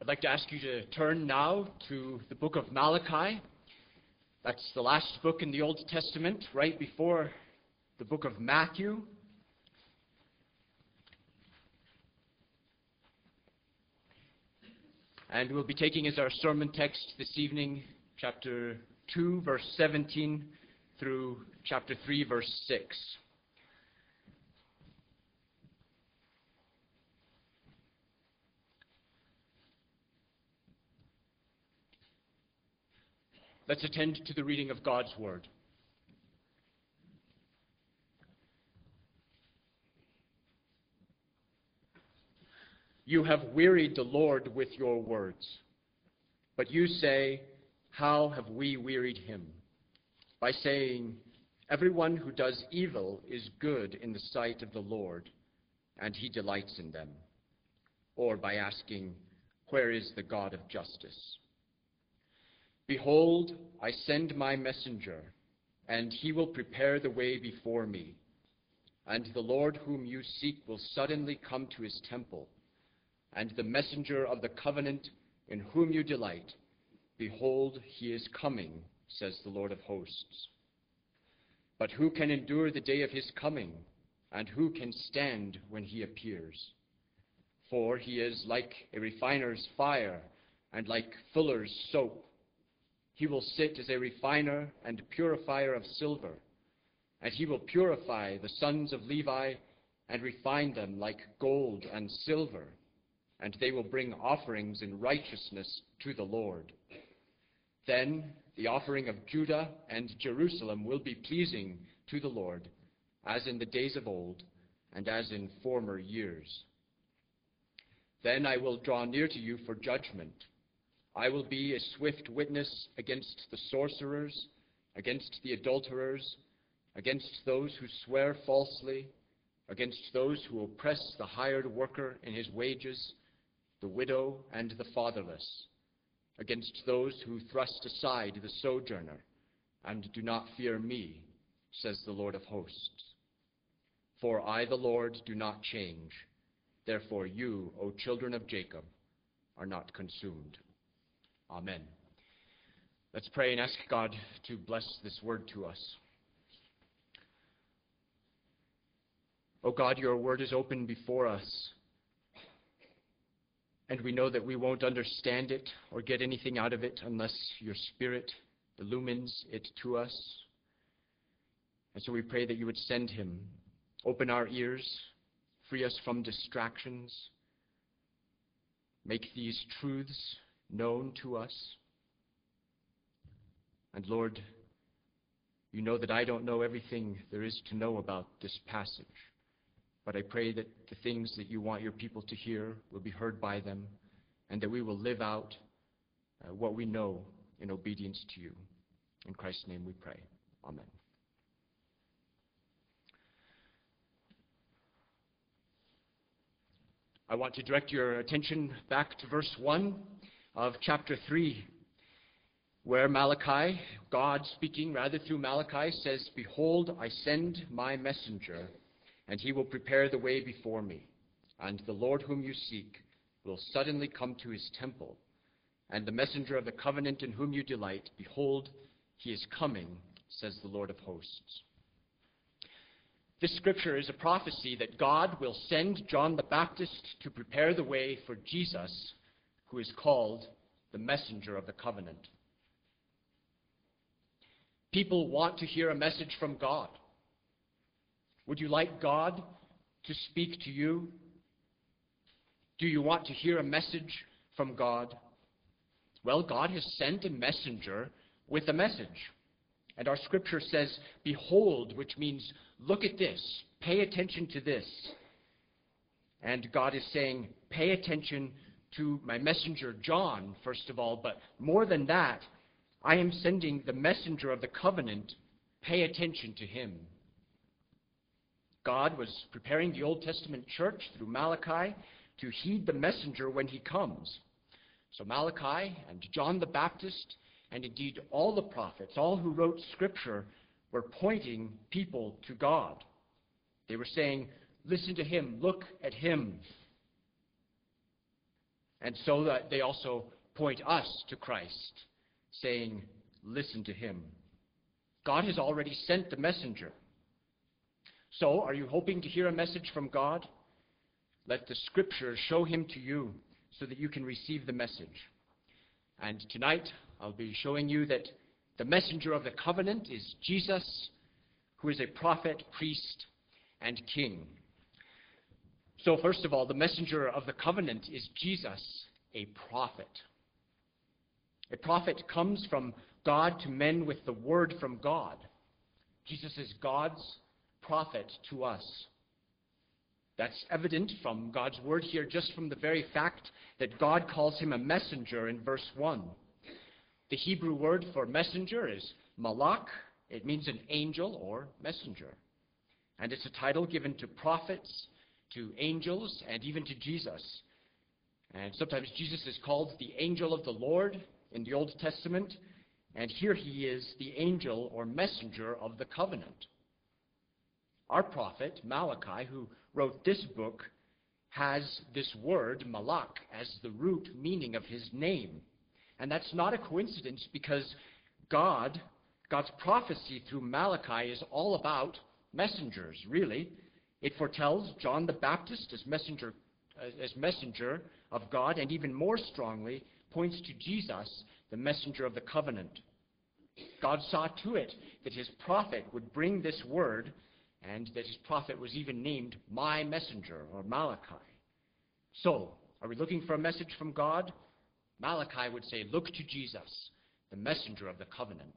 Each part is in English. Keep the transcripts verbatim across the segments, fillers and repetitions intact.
I'd like to ask you to turn now to the book of Malachi. That's the last book in the Old Testament, right before the book of Matthew. And we'll be taking as our sermon text this evening, chapter two, verse seventeen, through chapter three, verse six. Let's attend to the reading of God's Word. You have wearied the Lord with your words. But you say, how have we wearied him? By saying, everyone who does evil is good in the sight of the Lord, and he delights in them. Or by asking, where is the God of justice? Behold, I send my messenger, and he will prepare the way before me. And the Lord whom you seek will suddenly come to his temple. And the messenger of the covenant in whom you delight, behold, he is coming, says the Lord of hosts. But who can endure the day of his coming, and who can stand when he appears? For he is like a refiner's fire, and like fuller's soap. He will sit as a refiner and purifier of silver, and he will purify the sons of Levi and refine them like gold and silver, and they will bring offerings in righteousness to the Lord. Then the offering of Judah and Jerusalem will be pleasing to the Lord, as in the days of old and as in former years. Then I will draw near to you for judgment. I will be a swift witness against the sorcerers, against the adulterers, against those who swear falsely, against those who oppress the hired worker in his wages, the widow and the fatherless, against those who thrust aside the sojourner and do not fear me, says the Lord of hosts. For I, the Lord, do not change. Therefore you, O children of Jacob, are not consumed. Amen. Let's pray and ask God to bless this word to us. O God, your word is open before us, and we know that we won't understand it or get anything out of it unless your Spirit illumines it to us. And so we pray that you would send him. Open our ears, free us from distractions, make these truths known to us. And Lord, you know that I don't know everything there is to know about this passage, but I pray that the things that you want your people to hear will be heard by them, and that we will live out uh, what we know in obedience to you. In Christ's name we pray. Amen. I want to direct your attention back to verse one of chapter three, where Malachi, God speaking rather through Malachi, says, behold, I send my messenger, and he will prepare the way before me. And the Lord whom you seek will suddenly come to his temple. And the messenger of the covenant in whom you delight, behold, he is coming, says the Lord of hosts. This scripture is a prophecy that God will send John the Baptist to prepare the way for Jesus, who is called the messenger of the covenant. People want to hear a message from God. Would you like God to speak to you? Do you want to hear a message from God? Well, God has sent a messenger with a message. And our scripture says, behold, which means look at this, pay attention to this. And God is saying, pay attention to my messenger John, first of all, but more than that, I am sending the messenger of the covenant. Pay attention to him. God was preparing the Old Testament church through Malachi to heed the messenger when he comes. So Malachi and John the Baptist, and indeed all the prophets, all who wrote Scripture, were pointing people to God. They were saying, listen to him, look at him. And so that they also point us to Christ, saying, listen to him. God has already sent the messenger. So, are you hoping to hear a message from God? Let the Scriptures show him to you so that you can receive the message. And tonight, I'll be showing you that the messenger of the covenant is Jesus, who is a prophet, priest, and king. So, first of all, the messenger of the covenant is Jesus, a prophet. A prophet comes from God to men with the word from God. Jesus is God's prophet to us. That's evident from God's word here, just from the very fact that God calls him a messenger in verse one. The Hebrew word for messenger is malach. It means an angel or messenger. And it's a title given to prophets, to angels, and even to Jesus. And sometimes Jesus is called the angel of the Lord in the Old Testament, and here he is the angel or messenger of the covenant. Our prophet, Malachi, who wrote this book, has this word, malach, as the root meaning of his name. And that's not a coincidence, because God, God's prophecy through Malachi is all about messengers, really. It foretells John the Baptist as messenger, as messenger of God, and even more strongly points to Jesus, the messenger of the covenant. God saw to it that his prophet would bring this word, and that his prophet was even named my messenger, or Malachi. So, are we looking for a message from God? Malachi would say, look to Jesus, the messenger of the covenant.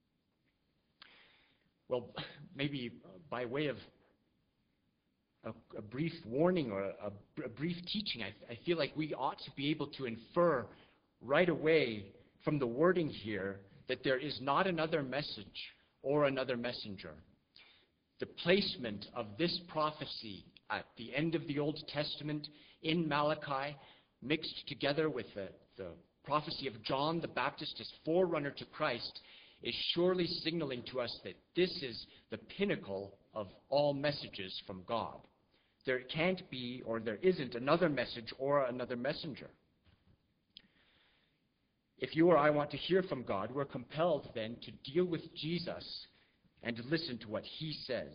Well, maybe by way of a, a brief warning or a, a brief teaching, I, I feel like we ought to be able to infer right away from the wording here that there is not another message or another messenger. The placement of this prophecy at the end of the Old Testament in Malachi, mixed together with the, the prophecy of John the Baptist as forerunner to Christ, is surely signaling to us that this is the pinnacle of all messages from God. There can't be, or there isn't, another message or another messenger. If you or I want to hear from God, we're compelled then to deal with Jesus and to listen to what he says.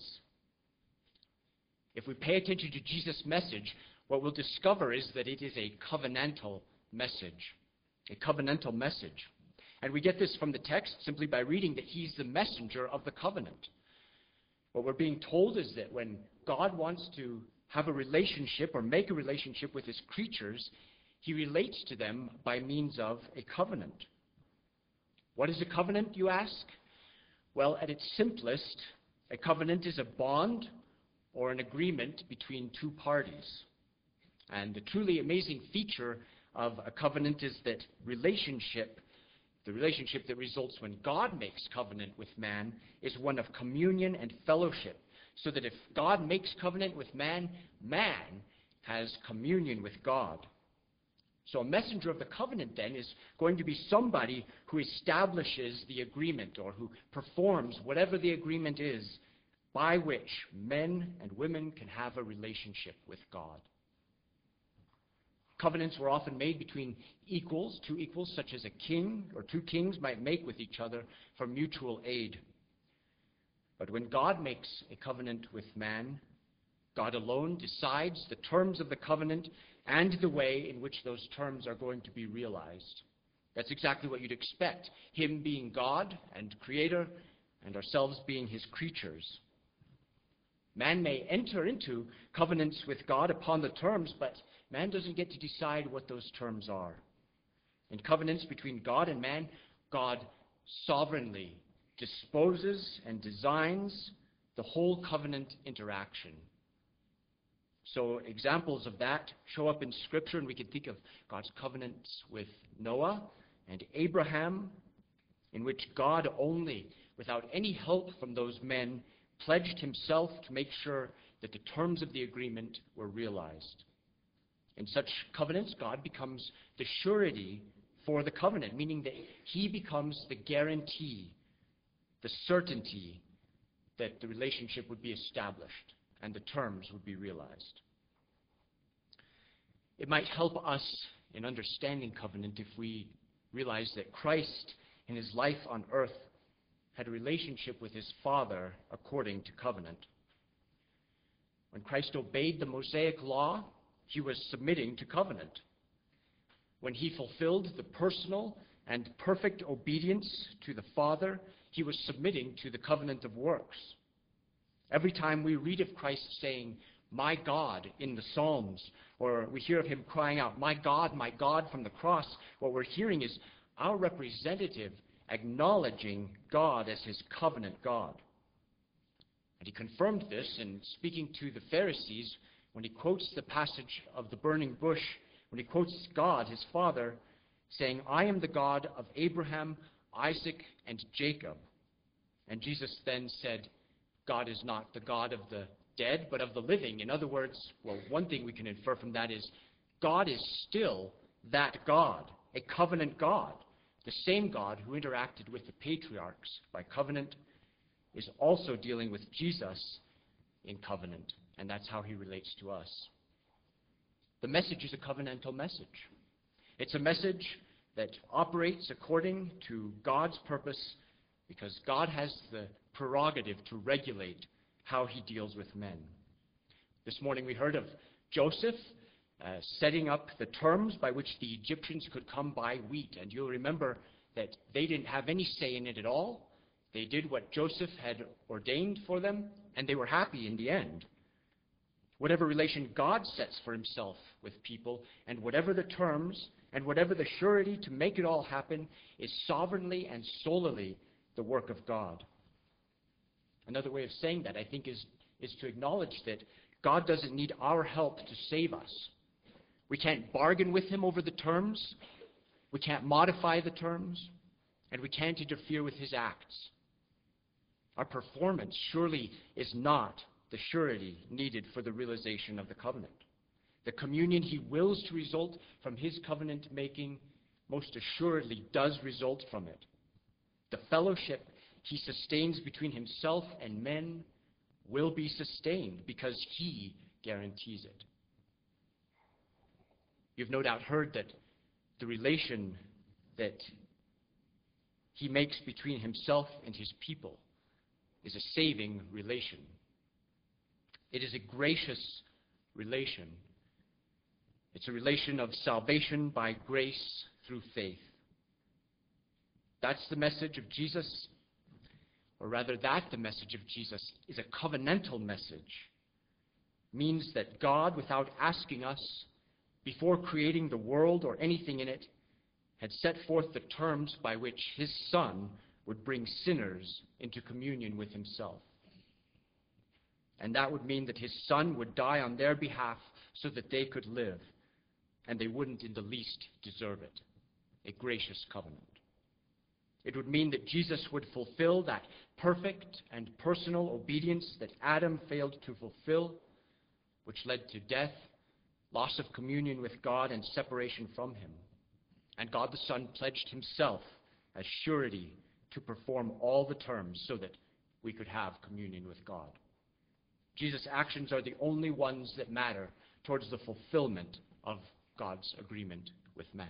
If we pay attention to Jesus' message, what we'll discover is that it is a covenantal message. A covenantal message. And we get this from the text simply by reading that he's the messenger of the covenant. What we're being told is that when God wants to have a relationship or make a relationship with his creatures, he relates to them by means of a covenant. What is a covenant, you ask? Well, at its simplest, a covenant is a bond or an agreement between two parties. And the truly amazing feature of a covenant is that relationship, the relationship that results when God makes covenant with man, is one of communion and fellowship. So that if God makes covenant with man, man has communion with God. So a messenger of the covenant then is going to be somebody who establishes the agreement, or who performs whatever the agreement is by which men and women can have a relationship with God. Covenants were often made between equals, two equals, such as a king or two kings might make with each other for mutual aid. But when God makes a covenant with man, God alone decides the terms of the covenant and the way in which those terms are going to be realized. That's exactly what you'd expect, him being God and creator, and ourselves being his creatures. Man may enter into covenants with God upon the terms, but man doesn't get to decide what those terms are. In covenants between God and man, God sovereignly disposes and designs the whole covenant interaction. So examples of that show up in Scripture, and we can think of God's covenants with Noah and Abraham, in which God only, without any help from those men, pledged himself to make sure that the terms of the agreement were realized. In such covenants, God becomes the surety for the covenant, meaning that he becomes the guarantee, the certainty that the relationship would be established and the terms would be realized. It might help us in understanding covenant if we realize that Christ, in his life on earth, had a relationship with his Father according to covenant. When Christ obeyed the Mosaic law, he was submitting to covenant. When he fulfilled the personal and perfect obedience to the Father, he was submitting to the covenant of works. Every time we read of Christ saying, "My God," in the Psalms, or we hear of him crying out, "My God, my God," from the cross, what we're hearing is our representative acknowledging God as his covenant God. And he confirmed this in speaking to the Pharisees when he quotes the passage of the burning bush, when he quotes God, his Father, saying, "I am the God of Abraham, Isaac, and Jacob." And Jesus then said, God is not the God of the dead, but of the living. In other words, well, one thing we can infer from that is God is still that God, a covenant God. The same God who interacted with the patriarchs by covenant is also dealing with Jesus in covenant, and that's how he relates to us. The message is a covenantal message. It's a message that operates according to God's purpose because God has the prerogative to regulate how he deals with men. This morning we heard of Joseph uh, setting up the terms by which the Egyptians could come by wheat. And you'll remember that they didn't have any say in it at all. They did what Joseph had ordained for them, and they were happy in the end. Whatever relation God sets for himself with people, and whatever the terms, and whatever the surety to make it all happen, is sovereignly and solely the work of God. Another way of saying that, I think, is, is to acknowledge that God doesn't need our help to save us. We can't bargain with him over the terms, we can't modify the terms, and we can't interfere with his acts. Our performance surely is not the surety needed for the realization of the covenant. The communion he wills to result from his covenant making most assuredly does result from it. The fellowship he sustains between himself and men will be sustained because he guarantees it. You've no doubt heard that the relation that he makes between himself and his people is a saving relation. It is a gracious relation. It's a relation of salvation by grace through faith. That's the message of Jesus, or rather that the message of Jesus is a covenantal message. It means that God, without asking us, before creating the world or anything in it, had set forth the terms by which his Son would bring sinners into communion with himself. And that would mean that his Son would die on their behalf so that they could live, and they wouldn't in the least deserve it. A gracious covenant. It would mean that Jesus would fulfill that perfect and personal obedience that Adam failed to fulfill, which led to death, loss of communion with God, and separation from him. And God the Son pledged himself as surety to perform all the terms so that we could have communion with God. Jesus' actions are the only ones that matter towards the fulfillment of God's agreement with man.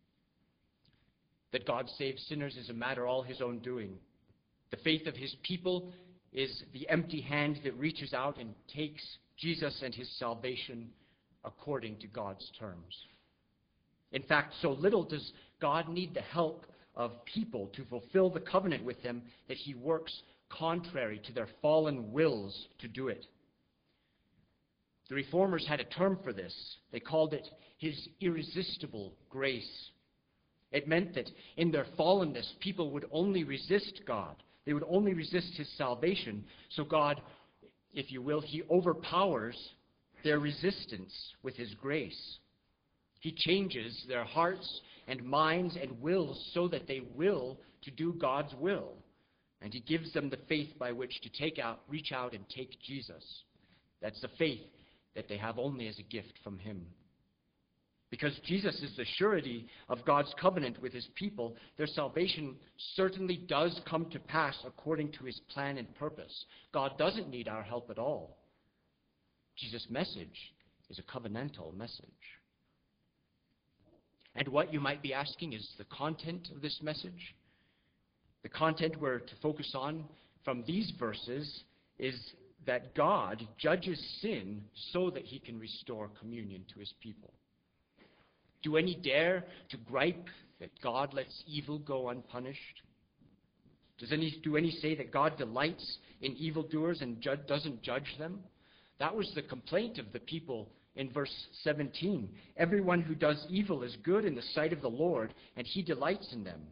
That God saves sinners is a matter all his own doing. The faith of his people is the empty hand that reaches out and takes Jesus and his salvation according to God's terms. In fact, so little does God need the help of people to fulfill the covenant with him that he works contrary to their fallen wills to do it. The Reformers had a term for this. They called it his irresistible grace. It meant that in their fallenness, people would only resist God. They would only resist his salvation. So God, if you will, he overpowers their resistance with his grace. He changes their hearts and minds and wills so that they will to do God's will. And he gives them the faith by which to take out, reach out and take Jesus. That's the faith that they have only as a gift from him. Because Jesus is the surety of God's covenant with his people, their salvation certainly does come to pass according to his plan and purpose. God doesn't need our help at all. Jesus' message is a covenantal message. And what, you might be asking, is the content of this message? The content we're to focus on from these verses is that God judges sin so that he can restore communion to his people. Do any dare to gripe that God lets evil go unpunished? Does any, do any say that God delights in evildoers and ju- doesn't judge them? That was the complaint of the people in verse seventeen. Everyone who does evil is good in the sight of the Lord, and he delights in them.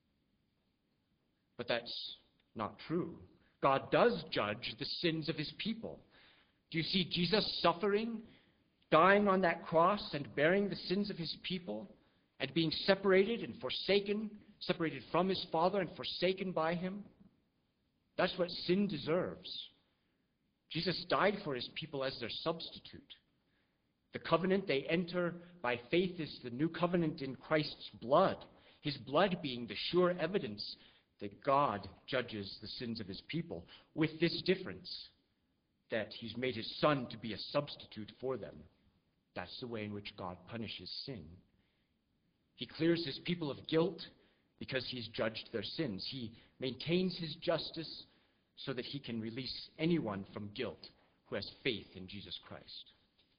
But that's not true. God does judge the sins of his people. Do you see Jesus suffering, dying on that cross and bearing the sins of his people, and being separated and forsaken, separated from his Father and forsaken by him? That's what sin deserves. Jesus died for his people as their substitute. The covenant they enter by faith is the new covenant in Christ's blood, his blood being the sure evidence that God judges the sins of his people, with this difference, that he's made his Son to be a substitute for them. That's the way in which God punishes sin. He clears his people of guilt because he's judged their sins. He maintains his justice so that he can release anyone from guilt who has faith in Jesus Christ.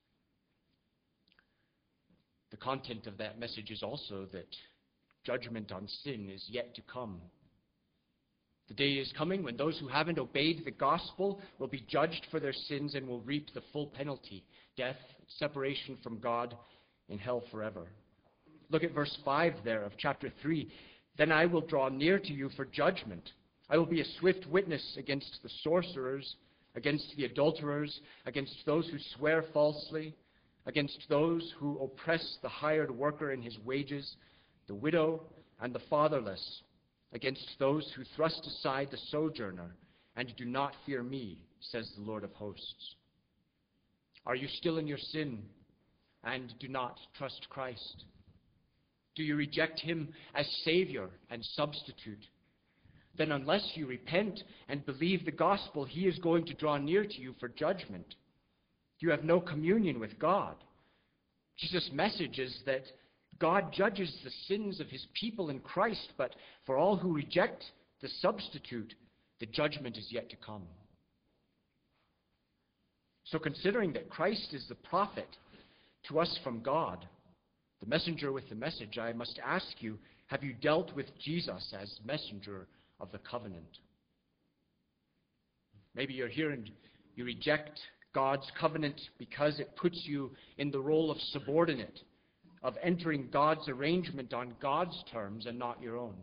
The content of that message is also that judgment on sin is yet to come. The day is coming when those who haven't obeyed the gospel will be judged for their sins and will reap the full penalty, death, separation from God, in hell forever. Look at verse five there of chapter three. Then I will draw near to you for judgment. I will be a swift witness against the sorcerers, against the adulterers, against those who swear falsely, against those who oppress the hired worker in his wages, the widow and the fatherless, against those who thrust aside the sojourner and do not fear me, says the Lord of hosts. Are you still in your sin and do not trust Christ? Do you reject him as Savior and substitute? Then unless you repent and believe the gospel, he is going to draw near to you for judgment. You have no communion with God. Jesus' message is that God judges the sins of his people in Christ, but for all who reject the substitute, the judgment is yet to come. So considering that Christ is the prophet to us from God, the messenger with the message, I must ask you, have you dealt with Jesus as messenger of the covenant? Maybe you're here and you reject God's covenant because it puts you in the role of subordinate, of entering God's arrangement on God's terms and not your own.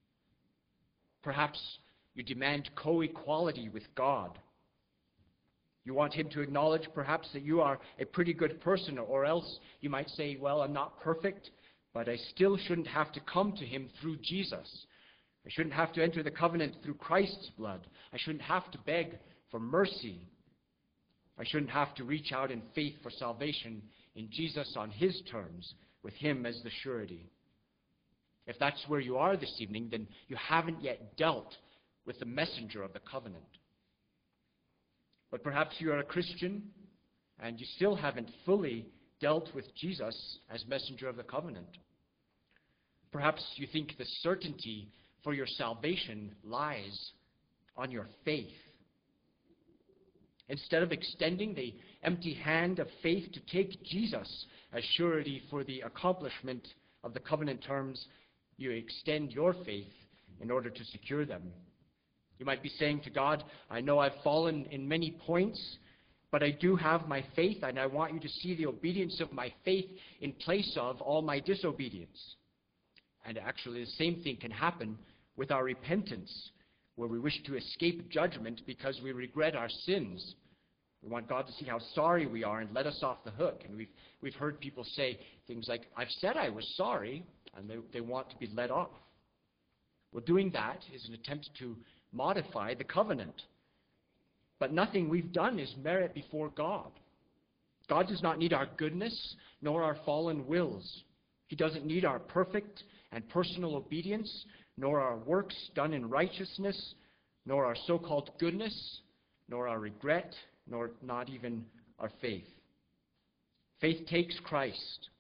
Perhaps you demand co-equality with God. You want him to acknowledge perhaps that you are a pretty good person, or else you might say, well, I'm not perfect, but I still shouldn't have to come to him through Jesus. I shouldn't have to enter the covenant through Christ's blood. I shouldn't have to beg for mercy. I shouldn't have to reach out in faith for salvation in Jesus on his terms, with him as the surety. If that's where you are this evening, then you haven't yet dealt with the messenger of the covenant. But perhaps you are a Christian and you still haven't fully dealt with Jesus as messenger of the covenant. Perhaps you think the certainty for your salvation lies on your faith. Instead of extending the empty hand of faith to take Jesus as surety for the accomplishment of the covenant terms, you extend your faith in order to secure them. You might be saying to God, I know I've fallen in many points, but I do have my faith, and I want you to see the obedience of my faith in place of all my disobedience. And actually, the same thing can happen with our repentance, where we wish to escape judgment because we regret our sins. We want God to see how sorry we are and let us off the hook. And we've, we've heard people say things like, I've said I was sorry, and they, they want to be let off. Well, doing that is an attempt to modify the covenant. But nothing we've done is merit before God. God does not need our goodness, nor our fallen wills. He doesn't need our perfect and personal obedience, nor our works done in righteousness, nor our so-called goodness, nor our regret, nor not even our faith. Faith takes Christ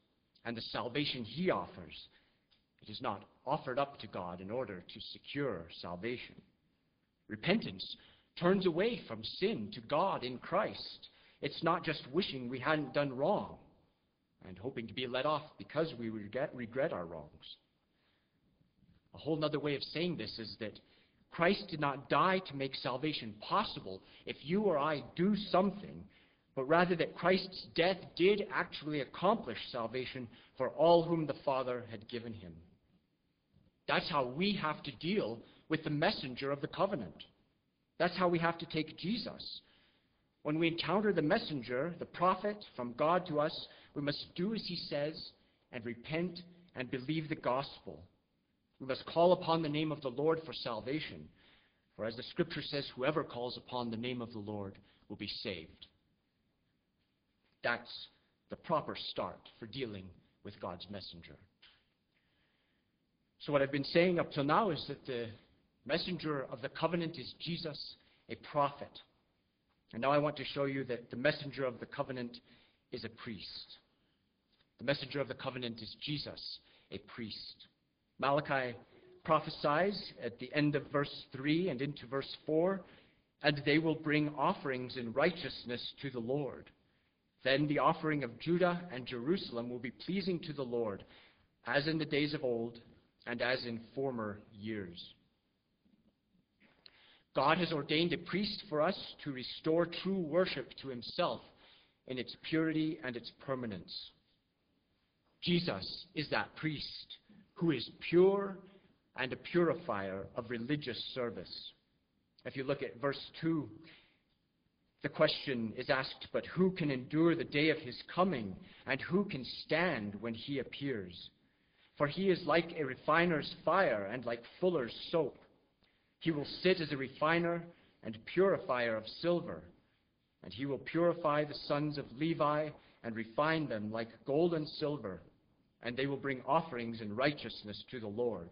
and the salvation he offers. It is not offered up to God in order to secure salvation. Repentance turns away from sin to God in Christ. It's not just wishing we hadn't done wrong and hoping to be let off because we regret, regret our wrongs. A whole other way of saying this is that Christ did not die to make salvation possible if you or I do something, but rather that Christ's death did actually accomplish salvation for all whom the Father had given him. That's how we have to deal with the messenger of the covenant. That's how we have to take Jesus. When we encounter the messenger, the prophet from God to us, we must do as he says and repent and believe the gospel. We must call upon the name of the Lord for salvation. For as the scripture says, whoever calls upon the name of the Lord will be saved. That's the proper start for dealing with God's messenger. So what I've been saying up till now is that the messenger of the covenant is Jesus, a prophet. And now I want to show you that the messenger of the covenant is a priest. The messenger of the covenant is Jesus, a priest. Malachi prophesies at the end of verse three and into verse four, and they will bring offerings in righteousness to the Lord. Then the offering of Judah and Jerusalem will be pleasing to the Lord, as in the days of old and as in former years. God has ordained a priest for us to restore true worship to himself in its purity and its permanence. Jesus is that priest who is pure and a purifier of religious service. If you look at verse two, the question is asked, but who can endure the day of his coming, and who can stand when he appears? For he is like a refiner's fire and like fuller's soap. He will sit as a refiner and purifier of silver, and he will purify the sons of Levi and refine them like gold and silver, and they will bring offerings in righteousness to the Lord.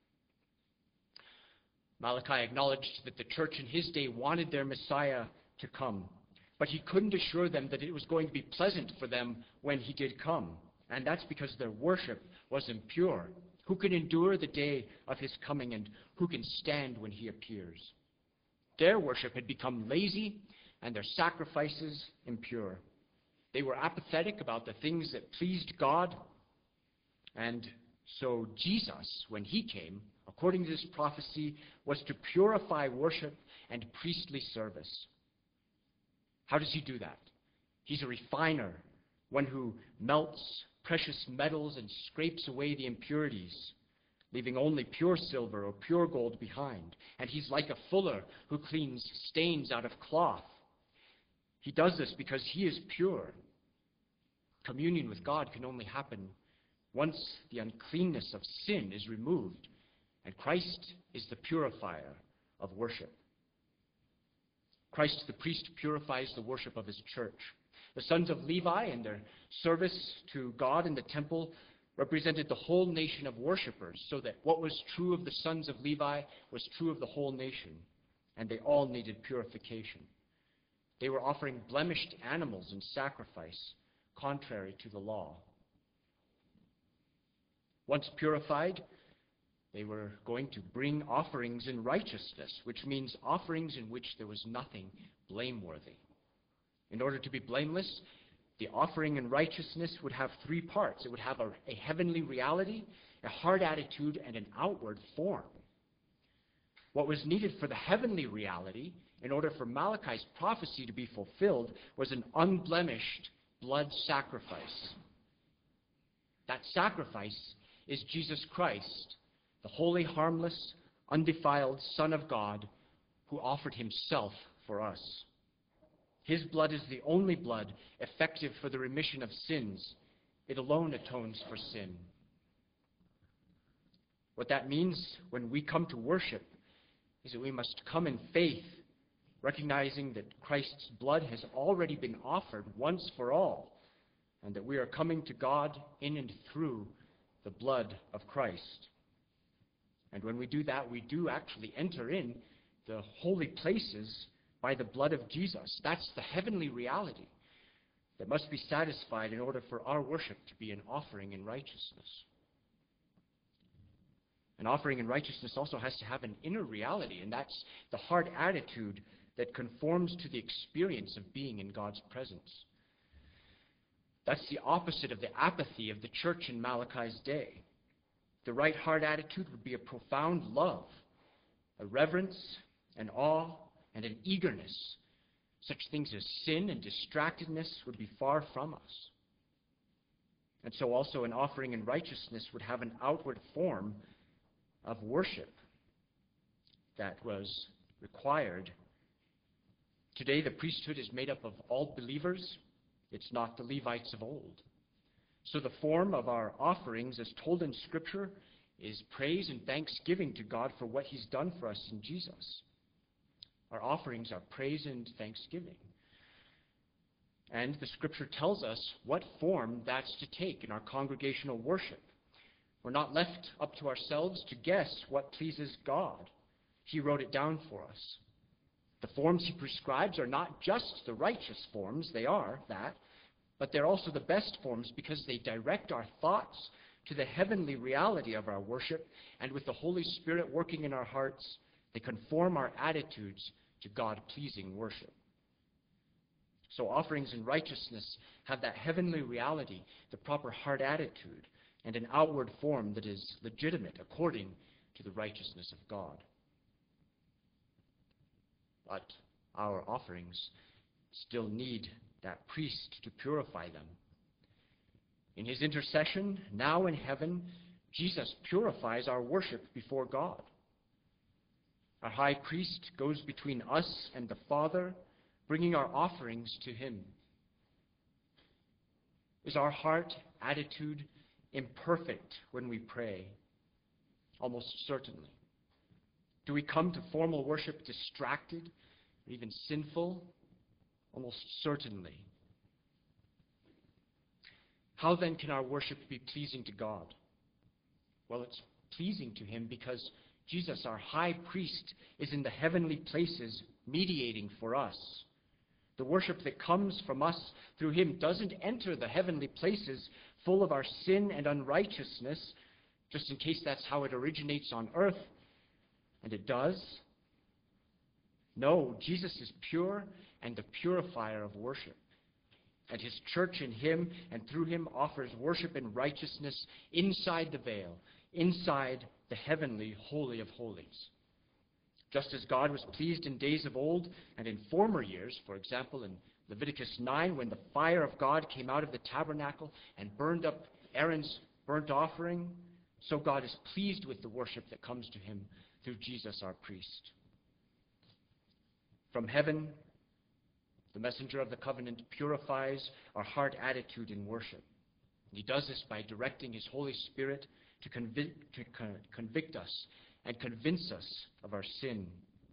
Malachi acknowledged that the church in his day wanted their Messiah to come, but he couldn't assure them that it was going to be pleasant for them when he did come, and that's because their worship was impure. Who can endure the day of his coming, and who can stand when he appears? Their worship had become lazy, and their sacrifices impure. They were apathetic about the things that pleased God, and so Jesus, when he came, according to this prophecy, was to purify worship and priestly service. How does he do that? He's a refiner, one who melts precious metals and scrapes away the impurities, leaving only pure silver or pure gold behind. And he's like a fuller who cleans stains out of cloth. He does this because he is pure. Communion with God can only happen once the uncleanness of sin is removed, and Christ is the purifier of worship. Christ the priest purifies the worship of his church. The sons of Levi and their service to God in the temple represented the whole nation of worshipers, so that what was true of the sons of Levi was true of the whole nation, and they all needed purification. They were offering blemished animals in sacrifice, contrary to the law. Once purified, they were going to bring offerings in righteousness, which means offerings in which there was nothing blameworthy. In order to be blameless, the offering in righteousness would have three parts. It would have a, a heavenly reality, a heart attitude, and an outward form. What was needed for the heavenly reality, in order for Malachi's prophecy to be fulfilled, was an unblemished blood sacrifice. That sacrifice is Jesus Christ, the holy, harmless, undefiled Son of God, who offered himself for us. His blood is the only blood effective for the remission of sins. It alone atones for sin. What that means when we come to worship is that we must come in faith, recognizing that Christ's blood has already been offered once for all, and that we are coming to God in and through the blood of Christ. And when we do that, we do actually enter in the holy places by the blood of Jesus. That's the heavenly reality. that must be satisfied in order for our worship to be an offering in righteousness. An offering in righteousness also has to have an inner reality, and that's the heart attitude that conforms to the experience of being in God's presence. That's the opposite of the apathy of the church in Malachi's day. The right heart attitude would be a profound love, a reverence, an awe, and an eagerness. Such things as sin and distractedness would be far from us. And so also an offering in righteousness would have an outward form of worship that was required. Today the priesthood is made up of all believers. It's not the Levites of old. So the form of our offerings, as told in Scripture, is praise and thanksgiving to God for what He's done for us in Jesus. Our offerings are praise and thanksgiving. And the Scripture tells us what form that's to take in our congregational worship. We're not left up to ourselves to guess what pleases God. He wrote it down for us. The forms He prescribes are not just the righteous forms, they are that, but they're also the best forms because they direct our thoughts to the heavenly reality of our worship, and with the Holy Spirit working in our hearts, they conform our attitudes to God-pleasing worship. So offerings in righteousness have that heavenly reality, the proper heart attitude, and an outward form that is legitimate according to the righteousness of God. But our offerings still need that priest to purify them. In His intercession, now in heaven, Jesus purifies our worship before God. Our high priest goes between us and the Father, bringing our offerings to Him. Is our heart attitude imperfect when we pray? Almost certainly. Do we come to formal worship distracted or even sinful? Almost certainly. How then can our worship be pleasing to God? Well, it's pleasing to Him because Jesus, our high priest, is in the heavenly places mediating for us. The worship that comes from us through Him doesn't enter the heavenly places full of our sin and unrighteousness, just in case that's how it originates on earth, and it does. No, Jesus is pure and the purifier of worship. And His church in Him and through Him offers worship in righteousness inside the veil, inside the heavenly Holy of Holies. Just as God was pleased in days of old and in former years, for example in Leviticus nine, when the fire of God came out of the tabernacle and burned up Aaron's burnt offering, so God is pleased with the worship that comes to Him through Jesus our priest. From heaven, the messenger of the covenant purifies our heart attitude in worship. He does this by directing His Holy Spirit to convict, to convict us and convince us of our sin.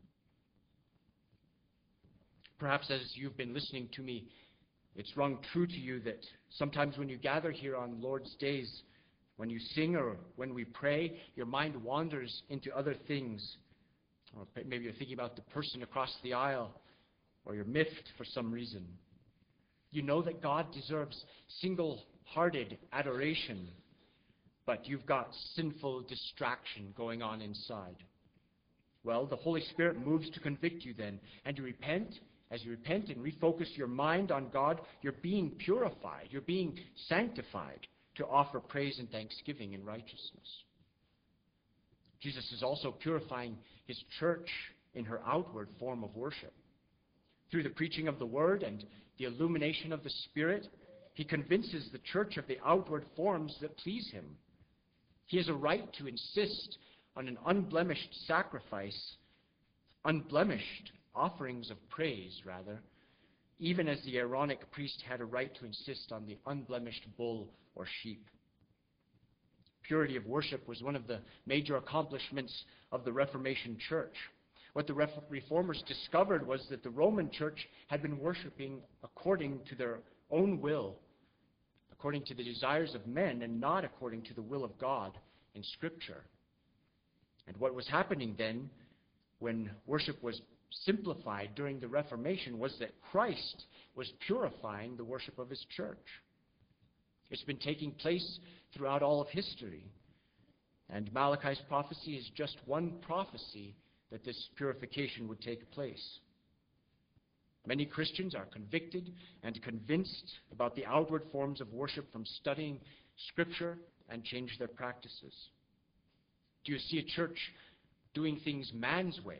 Perhaps as you've been listening to me, it's rung true to you that sometimes when you gather here on Lord's days, when you sing or when we pray, your mind wanders into other things. Or maybe you're thinking about the person across the aisle, or you're miffed for some reason. You know that God deserves single-hearted adoration, but you've got sinful distraction going on inside. Well, the Holy Spirit moves to convict you then, and you repent. As you repent and refocus your mind on God, you're being purified, you're being sanctified to offer praise and thanksgiving in righteousness. Jesus is also purifying His church in her outward form of worship. Through the preaching of the Word and the illumination of the Spirit, He convinces the church of the outward forms that please Him. He has a right to insist on an unblemished sacrifice, unblemished offerings of praise, rather, even as the Aaronic priest had a right to insist on the unblemished bull or sheep. Purity of worship was one of the major accomplishments of the Reformation Church. What the Reformers discovered was that the Roman Church had been worshiping according to their own will, according to the desires of men, and not according to the will of God in Scripture. And what was happening then, when worship was simplified during the Reformation was that Christ was purifying the worship of his church. It's been taking place throughout all of history. And Malachi's prophecy is just one prophecy that this purification would take place. Many Christians are convicted and convinced about the outward forms of worship from studying Scripture and change their practices. Do you see a church doing things man's way?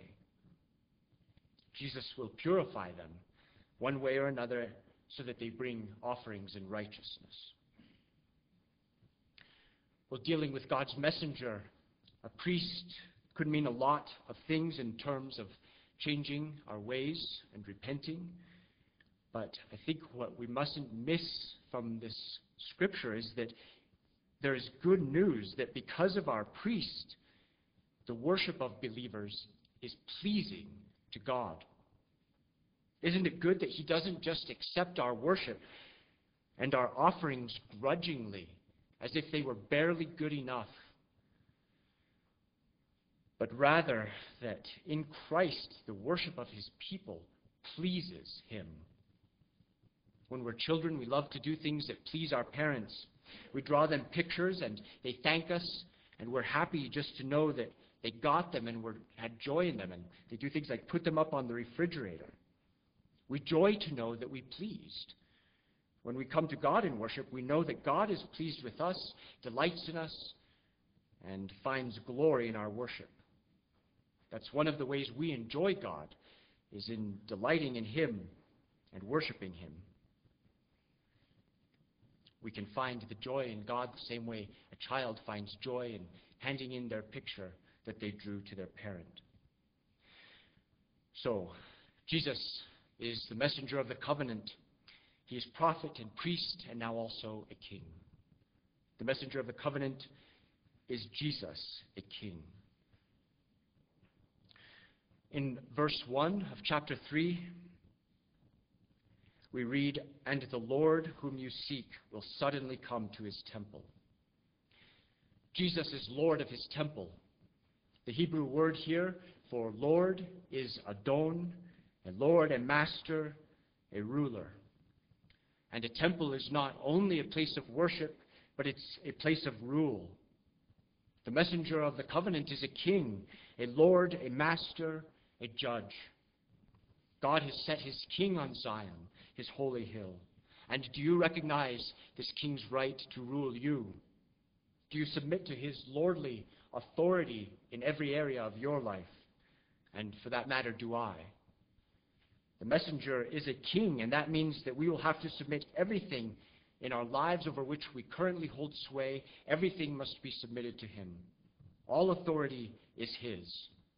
Jesus will purify them one way or another so that they bring offerings in righteousness. Well, dealing with God's messenger, a priest could mean a lot of things in terms of changing our ways and repenting. But I think what we mustn't miss from this scripture is that there is good news that because of our priest, the worship of believers is pleasing to God. Isn't it good that he doesn't just accept our worship and our offerings grudgingly, as if they were barely good enough, but rather that in Christ the worship of his people pleases him. When we're children, we love to do things that please our parents. We draw them pictures and they thank us, and we're happy just to know that they got them and we had joy in them. And they do things like put them up on the refrigerator. We joy to know that we pleased. When we come to God in worship, we know that God is pleased with us, delights in us, and finds glory in our worship. That's one of the ways we enjoy God, is in delighting in him and worshiping him. We can find the joy in God the same way a child finds joy in handing in their picture that they drew to their parent. So, Jesus is the messenger of the covenant. He is prophet and priest and now also a king. The messenger of the covenant is Jesus, a king. In verse one of chapter three, we read, "And the Lord whom you seek will suddenly come to his temple." Jesus is Lord of his temple. The Hebrew word here for Lord is Adon, a Lord, a master, a ruler. And a temple is not only a place of worship, but it's a place of rule. The messenger of the covenant is a king, a Lord, a master, a judge. God has set his king on Zion, his holy hill. And do you recognize this king's right to rule you? Do you submit to his lordly authority in every area of your life? And for that matter, do I? The messenger is a king, and that means that we will have to submit everything in our lives over which we currently hold sway. Everything must be submitted to him. All authority is his.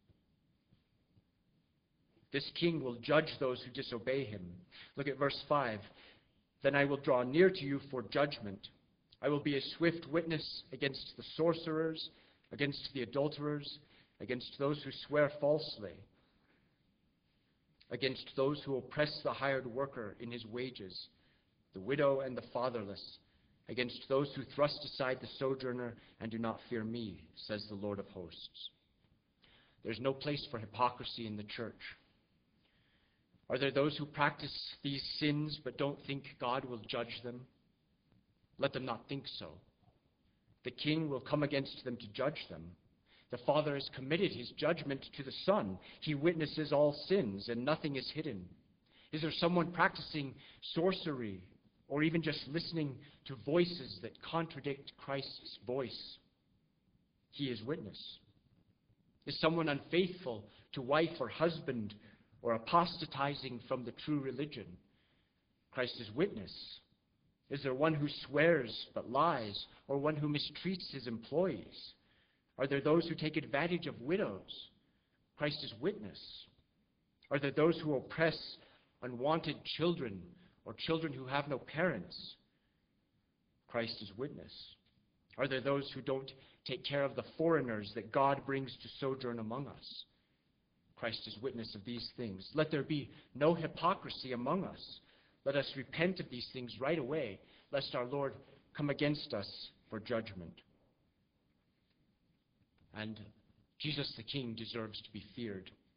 This king will judge those who disobey him. Look at verse five. "Then I will draw near to you for judgment. I will be a swift witness against the sorcerers, against the adulterers, against those who swear falsely, against those who oppress the hired worker in his wages, the widow and the fatherless, against those who thrust aside the sojourner and do not fear me, says the Lord of hosts." There's no place for hypocrisy in the church. Are there those who practice these sins but don't think God will judge them? Let them not think so. The king will come against them to judge them. The Father has committed his judgment to the Son. He witnesses all sins, and nothing is hidden. Is there someone practicing sorcery, or even just listening to voices that contradict Christ's voice? He is witness. Is someone unfaithful to wife or husband, or apostatizing from the true religion? Christ is witness. Is there one who swears but lies, or one who mistreats his employees? Are there those who take advantage of widows? Christ is witness. Are there those who oppress unwanted children or children who have no parents? Christ is witness. Are there those who don't take care of the foreigners that God brings to sojourn among us? Christ is witness of these things. Let there be no hypocrisy among us. Let us repent of these things right away, lest our Lord come against us for judgment. And Jesus the King deserves to be feared.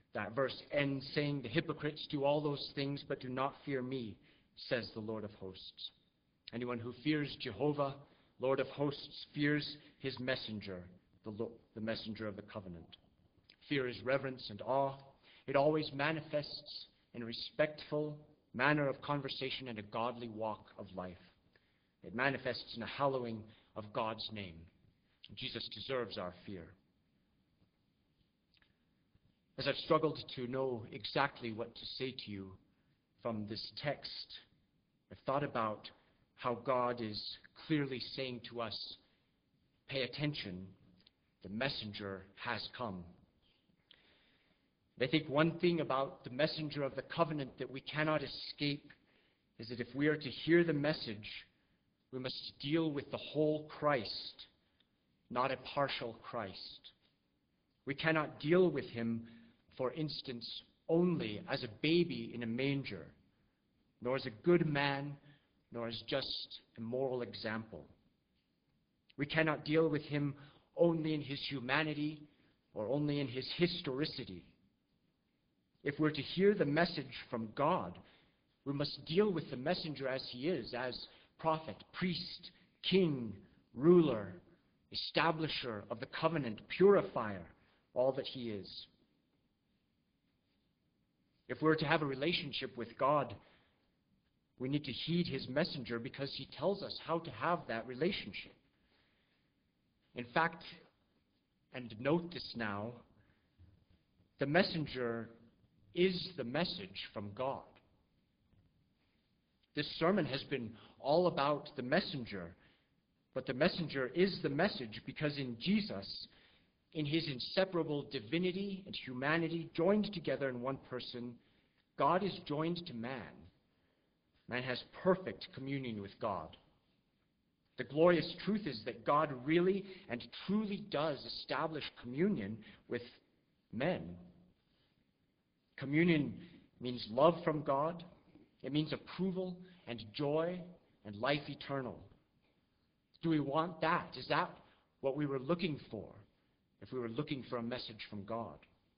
That verse ends saying, "The hypocrites do all those things, but do not fear me, says the Lord of hosts." Anyone who fears Jehovah, Lord of hosts, fears his messenger, the, lo- the messenger of the covenant. Fear is reverence and awe. It always manifests in a respectful manner of conversation and a godly walk of life. It manifests in a hallowing of God's name. Jesus deserves our fear. As I've struggled to know exactly what to say to you from this text, I've thought about how God is clearly saying to us, pay attention, the messenger has come. I think one thing about the messenger of the covenant that we cannot escape is that if we are to hear the message, we must deal with the whole Christ, not a partial Christ. We cannot deal with him, for instance, only as a baby in a manger, nor as a good man, nor as just a moral example. We cannot deal with him only in his humanity or only in his historicity. If we're to hear the message from God, we must deal with the messenger as he is, as prophet, priest, king, ruler, establisher of the covenant, purifier, all that he is. If we're to have a relationship with God, we need to heed his messenger because he tells us how to have that relationship. In fact, and note this now, the messenger is the message from God. This sermon has been all about the messenger, but the messenger is the message because in Jesus, in his inseparable divinity and humanity joined together in one person, God is joined to man. Man has perfect communion with God. The glorious truth is that God really and truly does establish communion with men. Communion means love from God. It means approval and joy and life eternal. Do we want that? Is that what we were looking for if we were looking for a message from God?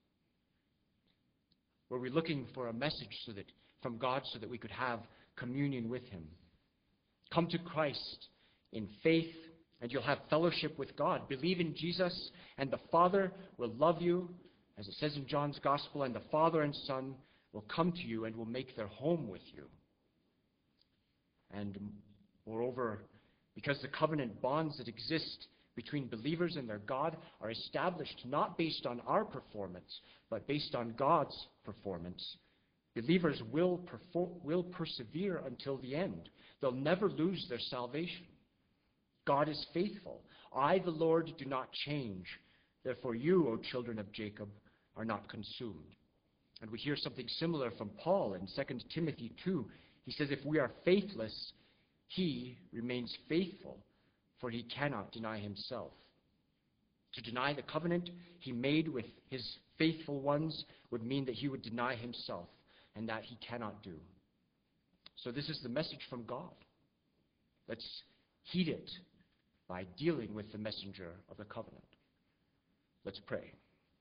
Were we looking for a message so that from God so that we could have communion with him? Come to Christ in faith and you'll have fellowship with God. Believe in Jesus and the Father will love you, as it says in John's Gospel, and the Father and Son will come to you and will make their home with you. And moreover, because the covenant bonds that exist between believers and their God are established not based on our performance, but based on God's performance, believers will, perform, will persevere until the end. They'll never lose their salvation. God is faithful. I, the Lord, do not change. Therefore you, O children of Jacob, are not consumed. And we hear something similar from Paul in Second Timothy two. He says, if we are faithless, he remains faithful, for he cannot deny himself. To deny the covenant he made with his faithful ones would mean that he would deny himself, and that he cannot do. So this is the message from God. Let's heed it by dealing with the messenger of the covenant. Let's pray.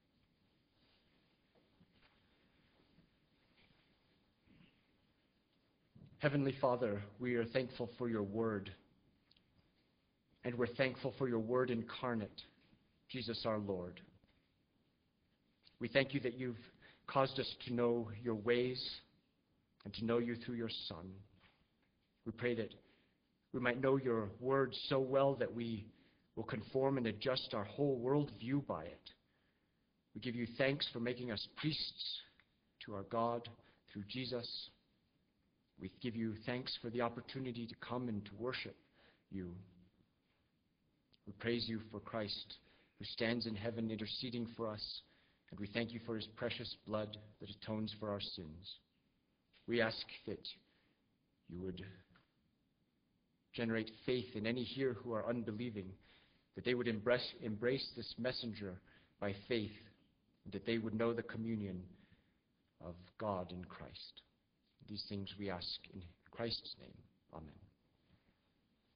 Heavenly Father, we are thankful for your word, and we're thankful for your word incarnate, Jesus our Lord. We thank you that you've caused us to know your ways and to know you through your Son. We pray that we might know your word so well that we will conform and adjust our whole worldview by it. We give you thanks for making us priests to our God through Jesus. We give you thanks for the opportunity to come and to worship you. We praise you for Christ, who stands in heaven interceding for us, and we thank you for his precious blood that atones for our sins. We ask that you would generate faith in any here who are unbelieving, that they would embrace, embrace this messenger by faith, and that they would know the communion of God in Christ. These things we ask in Christ's name. Amen.